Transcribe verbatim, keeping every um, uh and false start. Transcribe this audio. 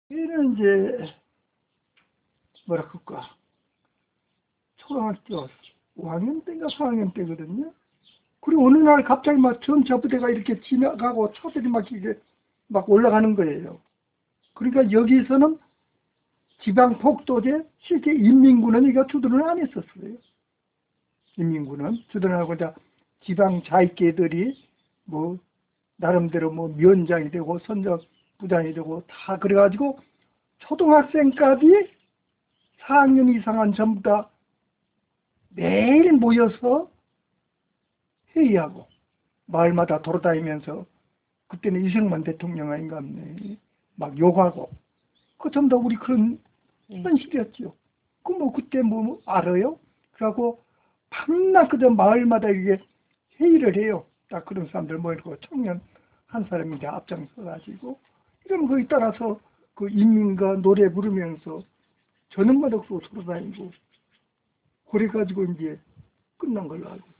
얘는 이제 뭐라 그럴까, 초등학교 오 학년 때인가 사 학년 때거든요. 그리고 어느 날 갑자기 막 전차 부대가 이렇게 지나가고 차들이 막 이게 막 올라가는 거예요. 그러니까 여기서는 지방 폭도제, 실제 인민군은 이거 주둔을 안 했었어요. 인민군은 주둔을 하고 이제 지방 자위계들이 뭐 나름대로 뭐 면장이 되고 선적 부장이 되고 다 그래가지고 초등학생까지 사 학년 이상은 전부 다 매일 모여서 회의하고 마을마다 돌아다니면서, 그때는 이승만 대통령 아닌가 하네, 막 욕하고, 그 전부 다 우리 그런 현실이었죠. 그 뭐 그때 뭐 알아요? 그래갖고 밤낮 그저 마을마다 이게 회의를 해요. 딱 그런 사람들 모이고 청년 한 사람이 이제 앞장서 가지고, 이러면 거기 따라서 그 인민가 노래 부르면서 저녁마다 그 돌아다니고 그래가지고 이제 끝난 걸로 알고